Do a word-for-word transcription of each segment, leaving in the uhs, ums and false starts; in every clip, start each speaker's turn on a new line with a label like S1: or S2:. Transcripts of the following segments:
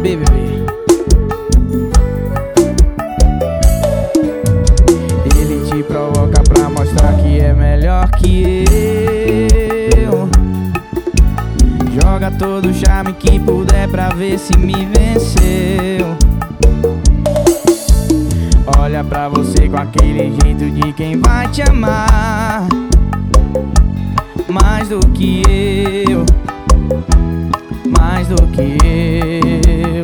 S1: saber, bebê. Ele te provoca pra mostrar que é melhor que eu. Joga todo o charme que puder pra ver se me venceu. Olha pra você com aquele jeito de quem vai te amar mais do que eu, mais do que eu.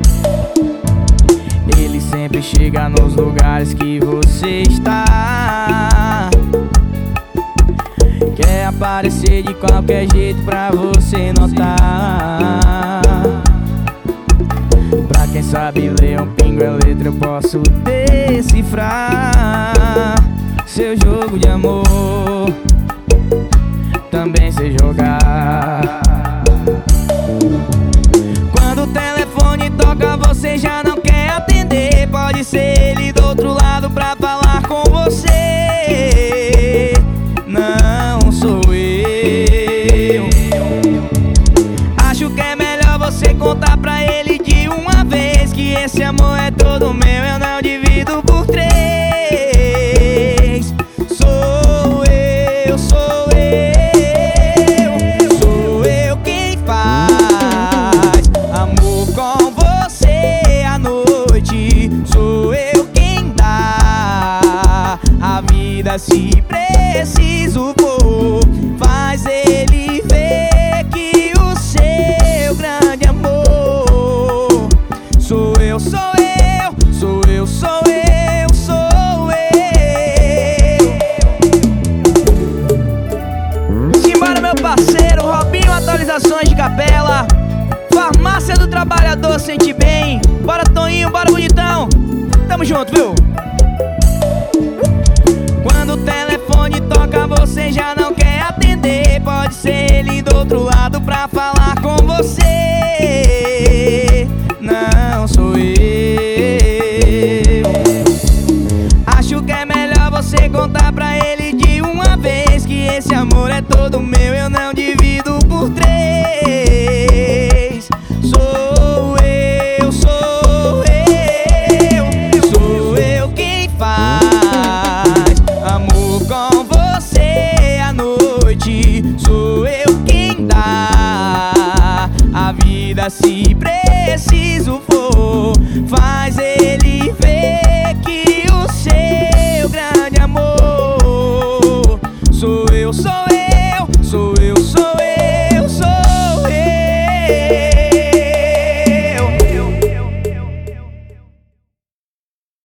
S1: Ele sempre chega nos lugares que você está. Quer aparecer de qualquer jeito pra você notar. Pra quem sabe ler um pingo é letra, eu posso decifrar seu jogo de amor, também sei jogar. Quando o telefone toca você já não quer atender. Pode ser ele do outro lado pra falar com você. Não sou eu. Acho que é melhor você contar pra ele de uma vez que esse amor é todo meu, eu não divido por três. Sou eu, sou eu, sou eu quem faz amor com você à noite. Sou eu quem dá a vida se preciso for. Faz ele ver que o seu grande amor sou eu, sou eu, sou eu, sou eu, sou eu. Simbora, meu parceiro Robinho, atualizações de capela. Farmácia do Trabalhador, sente bem. Bora, Toninho, bora, bonitão. Tamo junto, viu? Quando o telefone toca você já não quer atender. Pode ser ele do outro lado pra falar com você. Não sou eu. Acho que é melhor você contar pra ele de uma vez que esse amor é todo meu, eu não divido por três. Sou eu, sou eu, sou eu quem faz amor com você à noite. Sou eu quem dá a vida se preciso for. Faz ele ver que o seu grande amor sou eu, sou eu.